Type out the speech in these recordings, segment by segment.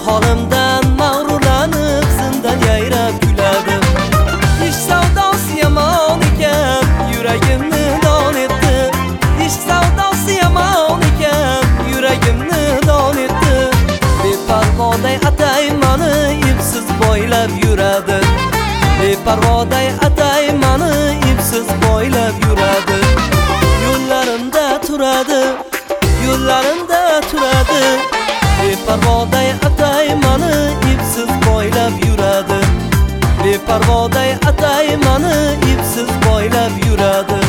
Holimdan mag'rurlanib zindan yayrab kuladi. Ish savdosi yomon ekan, yuragimni don etdi. Ish savdosi yomon ekan, yuragimni don etdi. Beparvoday atay mani ipsiz boylab yuradi. Beparvoday atay mani ipsiz boylab yuradi. Yo'llarimda turadi, yo'llarimda turadi. Beparvoday atay mani ipsiz boylab yuradi. Beparvoday atay mani ipsiz boylab yuradi.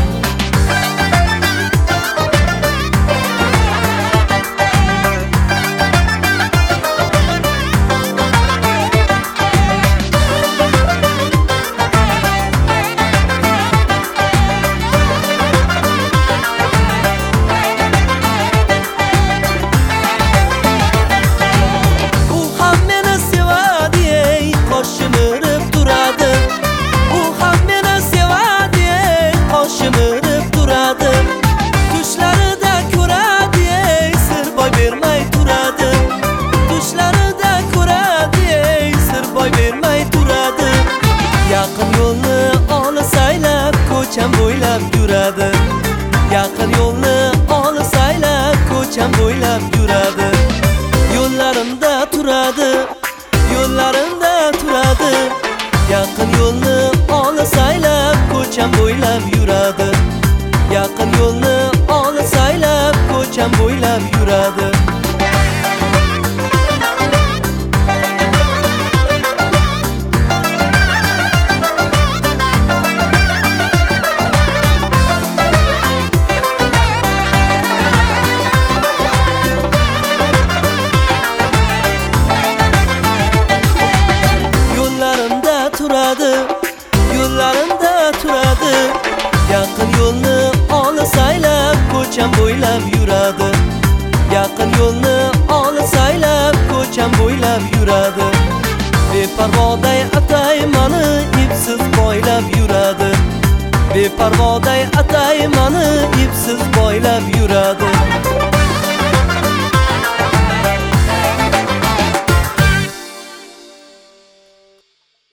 Yaqin yo'lni olisaylab ko'cham bo'ylab yuradi. Yaqin yo'lni olisaylab ko'cham bo'ylab yuradi. Yo'llarimda turadi, yo'llarimda turadi. Yaqin yo'lni olisaylab ko'cham bo'ylab yuradi. Yaqin yo'lni olisaylab ko'cham bo'ylab yuradi. Yo'llarimda turadi. Yaqin yo'lni olisaylab ko'cham bo'ylab yuradi. Yaqin yo'lni olisaylab ko'cham bo'ylab yuradi. Beparvoday atay mani ipsiz boylab yuradi. Beparvoday atay mani ipsiz